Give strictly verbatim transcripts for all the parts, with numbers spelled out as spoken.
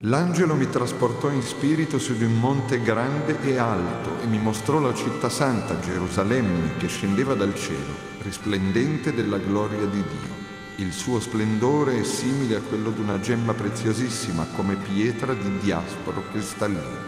L'angelo mi trasportò in spirito su di un monte grande e alto e mi mostrò la città santa, Gerusalemme, che scendeva dal cielo, risplendente della gloria di Dio. Il suo splendore è simile a quello di una gemma preziosissima, come pietra di diasporo cristallino.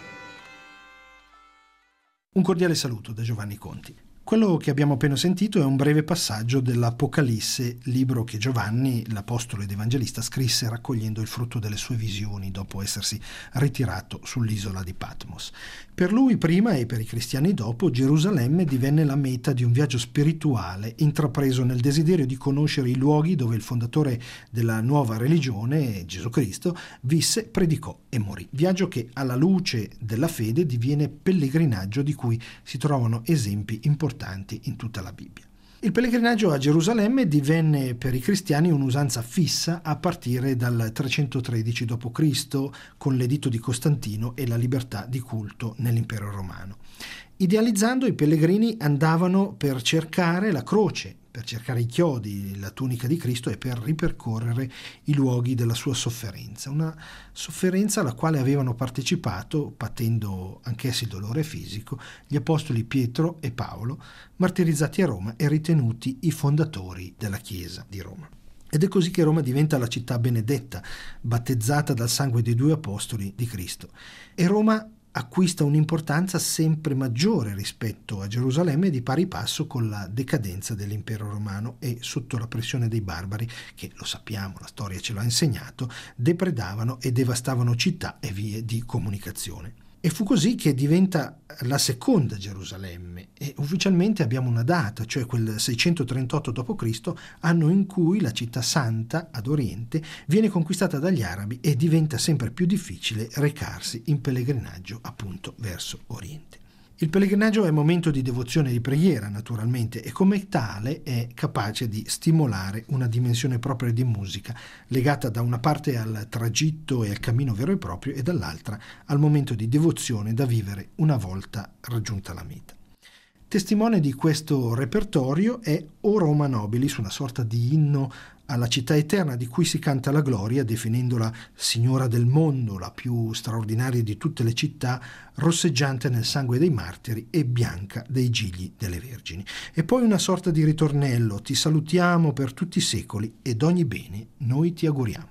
Un cordiale saluto da Giovanni Conti. Quello che abbiamo appena sentito è un breve passaggio dell'Apocalisse, libro che Giovanni, l'apostolo ed evangelista, scrisse raccogliendo il frutto delle sue visioni dopo essersi ritirato sull'isola di Patmos. Per lui prima e per i cristiani dopo, Gerusalemme divenne la meta di un viaggio spirituale intrapreso nel desiderio di conoscere i luoghi dove il fondatore della nuova religione, Gesù Cristo, visse, predicò e morì. Viaggio che alla luce della fede diviene pellegrinaggio di cui si trovano esempi importanti in tutta la Bibbia. Il pellegrinaggio a Gerusalemme divenne per i cristiani un'usanza fissa a partire dal trecentotredici dopo Cristo con l'editto di Costantino e la libertà di culto nell'impero romano. Idealizzando, i pellegrini andavano per cercare la croce, per cercare i chiodi, la tunica di Cristo e per ripercorrere i luoghi della sua sofferenza. Una sofferenza alla quale avevano partecipato, patendo anch'essi dolore fisico, gli apostoli Pietro e Paolo, martirizzati a Roma e ritenuti i fondatori della Chiesa di Roma. Ed è così che Roma diventa la città benedetta, battezzata dal sangue dei due apostoli di Cristo. E Roma acquista un'importanza sempre maggiore rispetto a Gerusalemme, di pari passo con la decadenza dell'impero romano e sotto la pressione dei barbari che, lo sappiamo, la storia ce l'ha insegnato, depredavano e devastavano città e vie di comunicazione. E fu così che diventa la seconda Gerusalemme e ufficialmente abbiamo una data, cioè quel seicentotrentotto dopo Cristo, anno in cui la città santa ad Oriente viene conquistata dagli arabi e diventa sempre più difficile recarsi in pellegrinaggio appunto verso Oriente. Il pellegrinaggio è momento di devozione e di preghiera, naturalmente, e come tale è capace di stimolare una dimensione propria di musica, legata da una parte al tragitto e al cammino vero e proprio e dall'altra al momento di devozione da vivere una volta raggiunta la meta. Testimone di questo repertorio è O Roma Nobilis, una sorta di inno alla città eterna di cui si canta la gloria, definendola signora del mondo, la più straordinaria di tutte le città, rosseggiante nel sangue dei martiri e bianca dei gigli delle vergini. E poi una sorta di ritornello: ti salutiamo per tutti i secoli ed ogni bene noi ti auguriamo.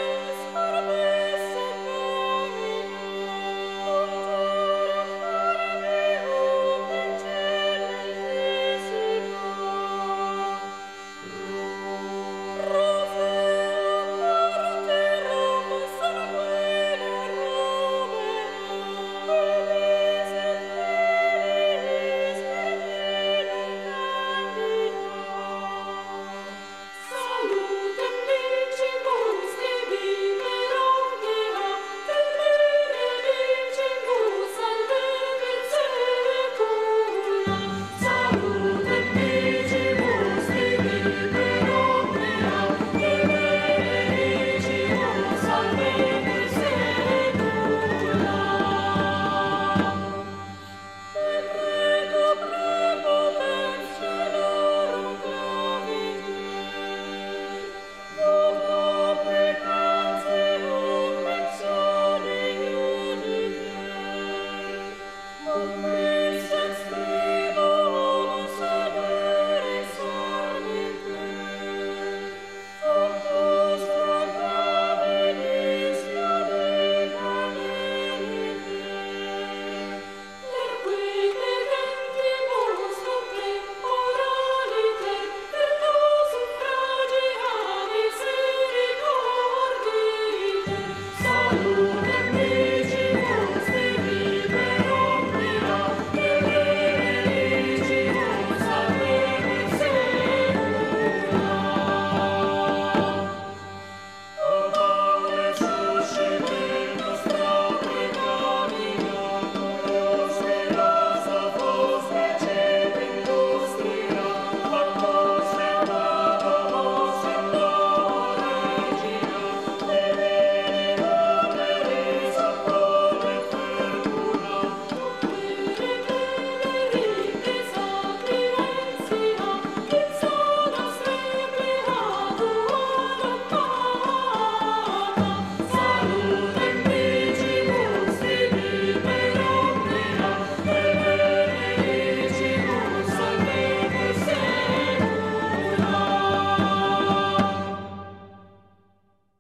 Thank you.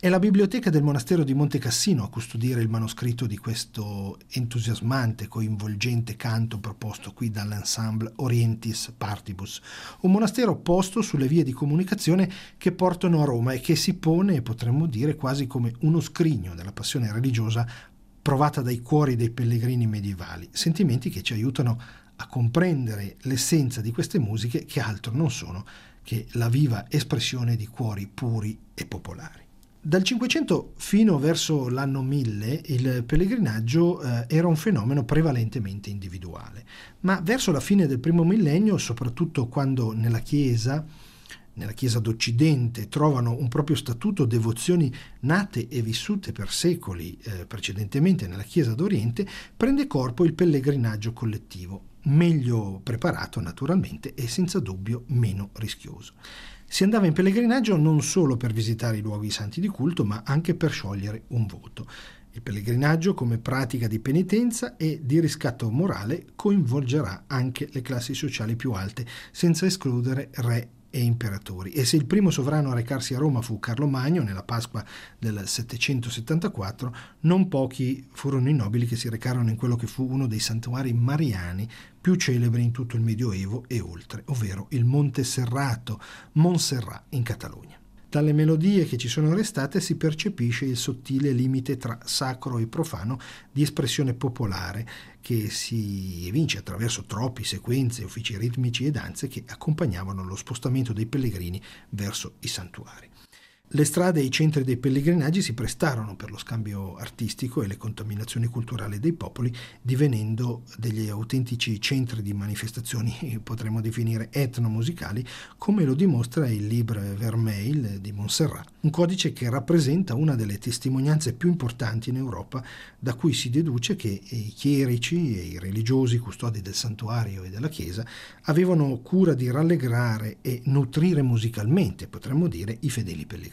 È la biblioteca del monastero di Monte Cassino a custodire il manoscritto di questo entusiasmante, coinvolgente canto proposto qui dall'ensemble Orientis Partibus, un monastero posto sulle vie di comunicazione che portano a Roma e che si pone, potremmo dire, quasi come uno scrigno della passione religiosa provata dai cuori dei pellegrini medievali, sentimenti che ci aiutano a comprendere l'essenza di queste musiche che altro non sono che la viva espressione di cuori puri e popolari. Dal Cinquecento fino verso l'anno mille il pellegrinaggio eh, era un fenomeno prevalentemente individuale, ma verso la fine del primo millennio, soprattutto quando nella Chiesa, nella Chiesa d'Occidente, trovano un proprio statuto devozioni nate e vissute per secoli eh, precedentemente nella Chiesa d'Oriente, prende corpo il pellegrinaggio collettivo, meglio preparato naturalmente e senza dubbio meno rischioso. Si andava in pellegrinaggio non solo per visitare i luoghi santi di culto, ma anche per sciogliere un voto. Il pellegrinaggio, come pratica di penitenza e di riscatto morale, coinvolgerà anche le classi sociali più alte, senza escludere re e imperatori. E se il primo sovrano a recarsi a Roma fu Carlo Magno nella Pasqua del settecentosettantaquattro, non pochi furono i nobili che si recarono in quello che fu uno dei santuari mariani più celebri in tutto il Medioevo e oltre, ovvero il Monte Serrato, Montserrat in Catalogna. Dalle melodie che ci sono restate si percepisce il sottile limite tra sacro e profano di espressione popolare che si evince attraverso troppi sequenze, uffici ritmici e danze che accompagnavano lo spostamento dei pellegrini verso i santuari. Le strade e i centri dei pellegrinaggi si prestarono per lo scambio artistico e le contaminazioni culturali dei popoli, divenendo degli autentici centri di manifestazioni, potremmo definire etnomusicali, come lo dimostra il Livre Vermeil di Montserrat, un codice che rappresenta una delle testimonianze più importanti in Europa, da cui si deduce che i chierici e i religiosi custodi del santuario e della chiesa avevano cura di rallegrare e nutrire musicalmente, potremmo dire, i fedeli pellegrini.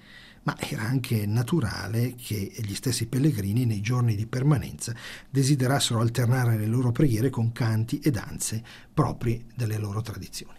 Ma era anche naturale che gli stessi pellegrini nei giorni di permanenza desiderassero alternare le loro preghiere con canti e danze propri delle loro tradizioni.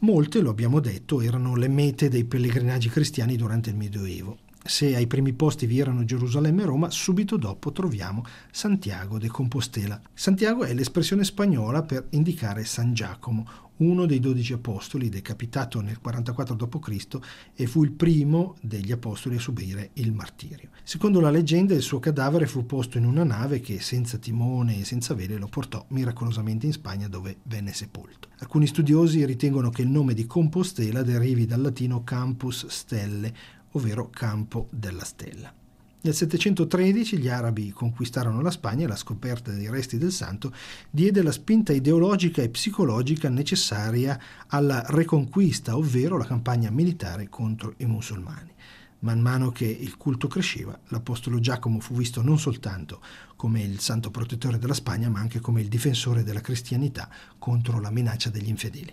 Molte, lo abbiamo detto, erano le mete dei pellegrinaggi cristiani durante il Medioevo. Se ai primi posti vi erano Gerusalemme e Roma, subito dopo troviamo Santiago de Compostela. Santiago è l'espressione spagnola per indicare San Giacomo, uno dei dodici apostoli decapitato nel quarantaquattro dopo Cristo e fu il primo degli apostoli a subire il martirio. Secondo la leggenda il suo cadavere fu posto in una nave che senza timone e senza vele lo portò miracolosamente in Spagna, dove venne sepolto. Alcuni studiosi ritengono che il nome di Compostela derivi dal latino campus stelle, ovvero campo della stella. Nel settecentotredici gli arabi conquistarono la Spagna e la scoperta dei resti del santo diede la spinta ideologica e psicologica necessaria alla Reconquista, ovvero la campagna militare contro i musulmani. Man mano che il culto cresceva, l'apostolo Giacomo fu visto non soltanto come il santo protettore della Spagna, ma anche come il difensore della cristianità contro la minaccia degli infedeli.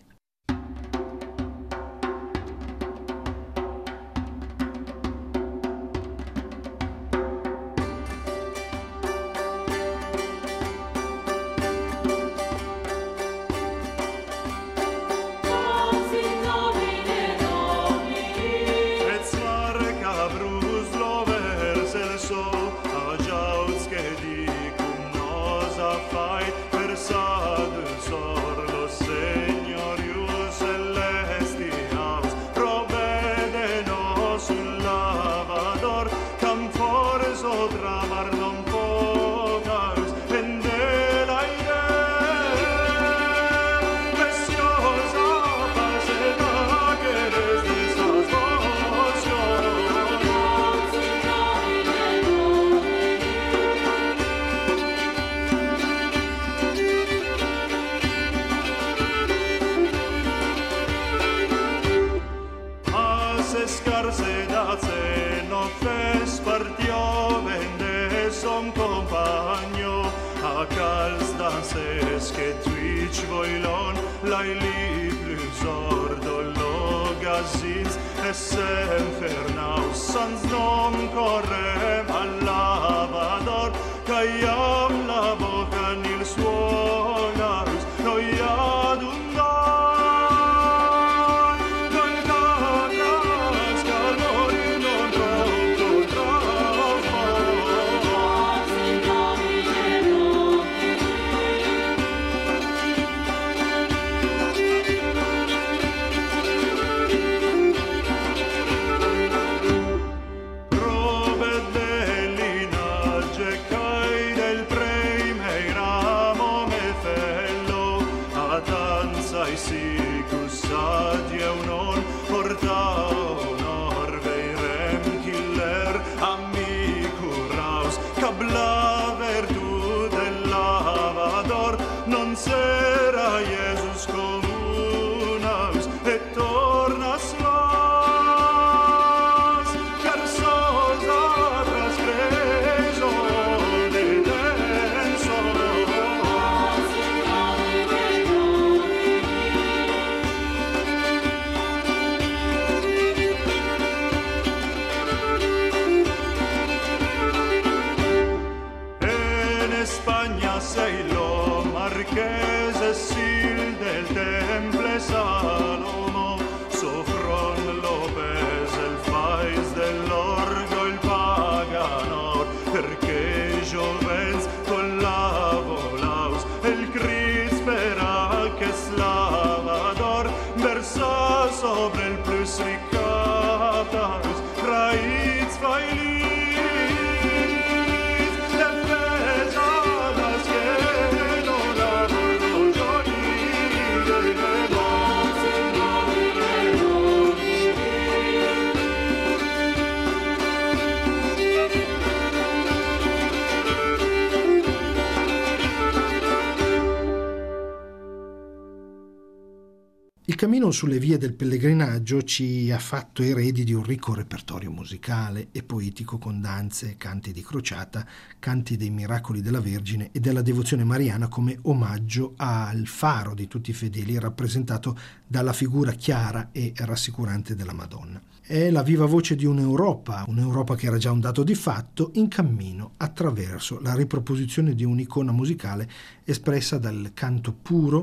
Il cammino sulle vie del pellegrinaggio ci ha fatto eredi di un ricco repertorio musicale e poetico con danze, canti di crociata, canti dei miracoli della Vergine e della devozione mariana come omaggio al faro di tutti i fedeli rappresentato dalla figura chiara e rassicurante della Madonna. È la viva voce di un'Europa, un'Europa che era già un dato di fatto, in cammino attraverso la riproposizione di un'icona musicale espressa dal canto puro,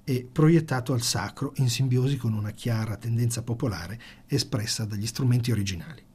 e proiettato al sacro in simbiosi con una chiara tendenza popolare espressa dagli strumenti originali.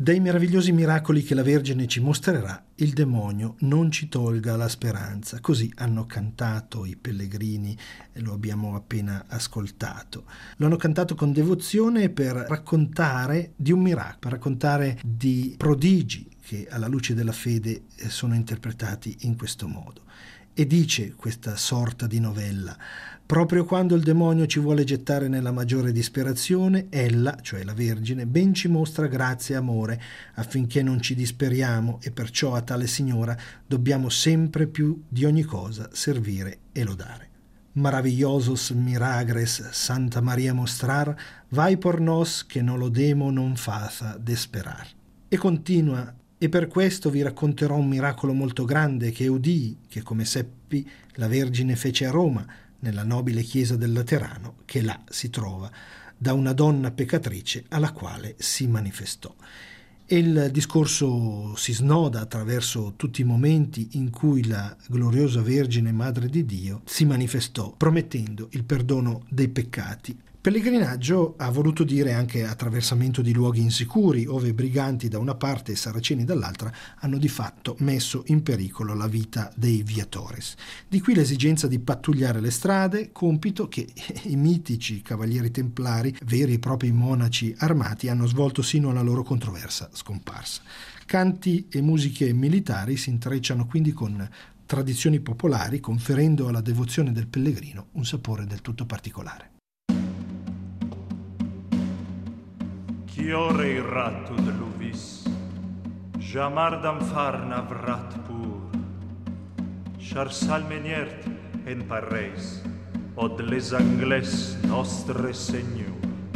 Dai meravigliosi miracoli che la Vergine ci mostrerà, il demonio non ci tolga la speranza. Così hanno cantato i pellegrini, e lo abbiamo appena ascoltato. Lo hanno cantato con devozione per raccontare di un miracolo, per raccontare di prodigi che alla luce della fede sono interpretati in questo modo. E dice questa sorta di novella: proprio quando il demonio ci vuole gettare nella maggiore disperazione, ella, cioè la Vergine, ben ci mostra grazia e amore affinché non ci disperiamo, e perciò a tale Signora dobbiamo sempre più di ogni cosa servire e lodare. Maravillosos miragres Santa Maria mostrar, vai por nos che no lo demo non faza desperar. E continua: e per questo vi racconterò un miracolo molto grande che udii, che come seppi la Vergine fece a Roma, nella nobile chiesa del Laterano, che là si trova, da una donna peccatrice alla quale si manifestò. E il discorso si snoda attraverso tutti i momenti in cui la gloriosa Vergine Madre di Dio si manifestò, promettendo il perdono dei peccati. Pellegrinaggio ha voluto dire anche attraversamento di luoghi insicuri, ove briganti da una parte e saraceni dall'altra hanno di fatto messo in pericolo la vita dei viatores. Di qui l'esigenza di pattugliare le strade, compito che i mitici cavalieri templari, veri e propri monaci armati, hanno svolto sino alla loro controversa scomparsa. Canti e musiche militari si intrecciano quindi con tradizioni popolari, conferendo alla devozione del pellegrino un sapore del tutto particolare. Chiore il ratto dell'uvis, jamar d'amfar navrat pur, char salmeniert en parreis, od les angles nostre seigneur.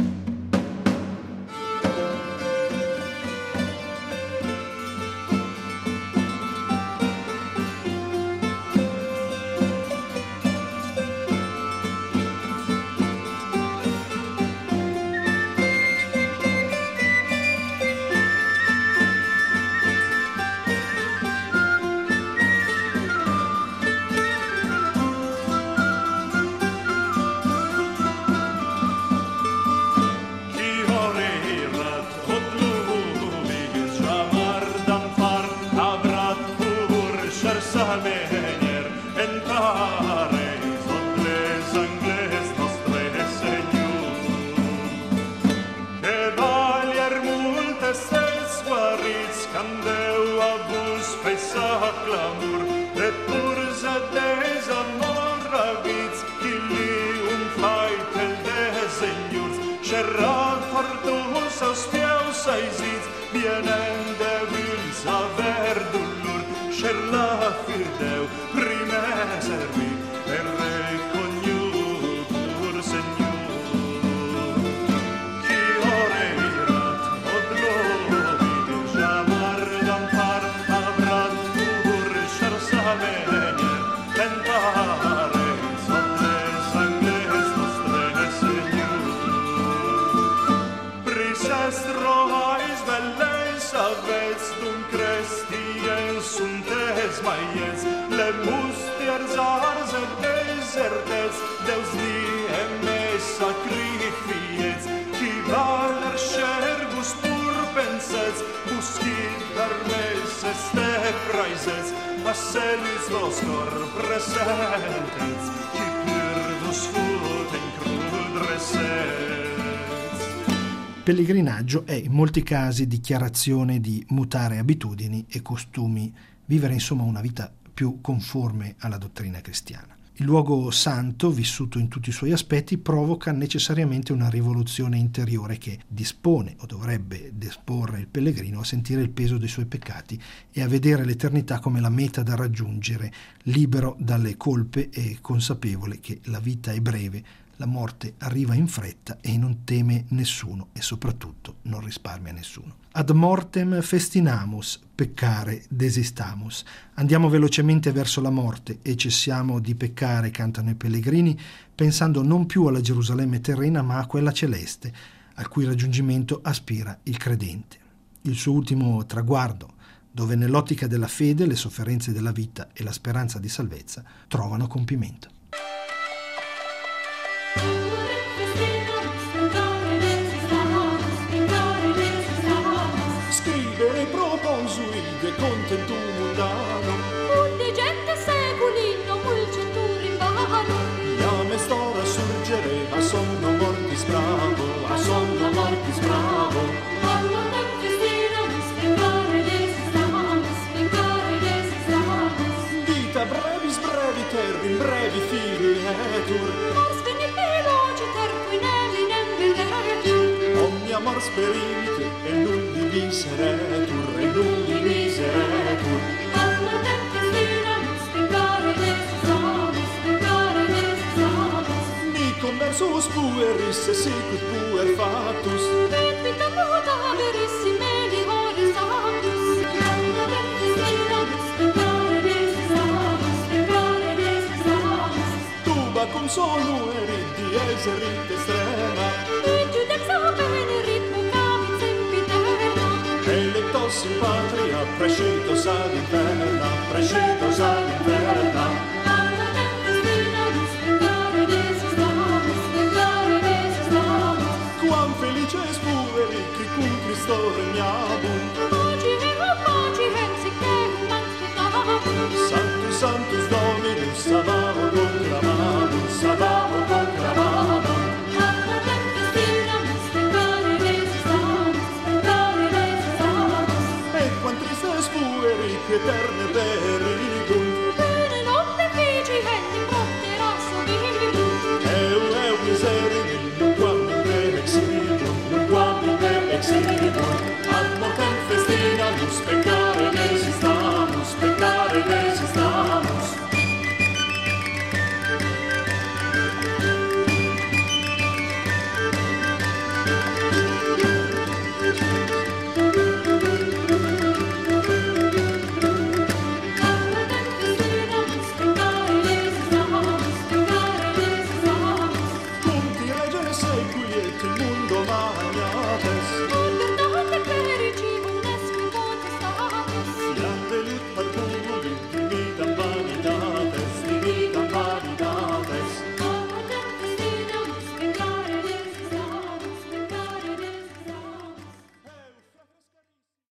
Pellegrinaggio è in molti casi dichiarazione di mutare abitudini e costumi, vivere insomma una vita più conforme alla dottrina cristiana. Il luogo santo, vissuto in tutti i suoi aspetti, provoca necessariamente una rivoluzione interiore che dispone o dovrebbe disporre il pellegrino a sentire il peso dei suoi peccati e a vedere l'eternità come la meta da raggiungere, libero dalle colpe e consapevole che la vita è breve, la morte arriva in fretta e non teme nessuno e soprattutto non risparmia nessuno. Ad mortem festinamus, peccare desistamus. Andiamo velocemente verso la morte e cessiamo di peccare, cantano i pellegrini, pensando non più alla Gerusalemme terrena ma a quella celeste, al cui raggiungimento aspira il credente. Il suo ultimo traguardo, dove nell'ottica della fede le sofferenze della vita e la speranza di salvezza trovano compimento. Scream. consuide contentum mundano, Undigente seculino mulcenturim vano, iam est ora surgere a sonno mortis bravo, a sonno mortis bravo. Allo tempus dinamus vengare desistamus, vengare desistamus. Vita brevis breviter in brevi fili etur, Mors venit velociter qui nelinem vederetur. omnia mors perimit e nulli miseretur, e nulli miseretur. Allo tempus dinamus vengare desistamus, vengare desistamus. Ni conversus pueris e sicut puer factus, Et vita muta verissime di horis actus. Allo tempus dinamus vengare desistamus, vengare desistamus. tuba cum sonu erit dies erit extrema, Et judex venerit vocabit sempiterna. electos in patria prescitos ad inferna, prescitos ad inferna. Allo tempus dinamus vengare desistamus, vengare desistamus. Quam felices pueri qui cum Christo regnabunt, Paciem, paciem, sic eum anspetamus. Sanctus, Sanctus Dominus, Sabaoth conclamamus, Sabaoth conclamamus. Allo tempus dinamus vengare desistamus, vengare desistamus. Et quam tristes pueri qui eterne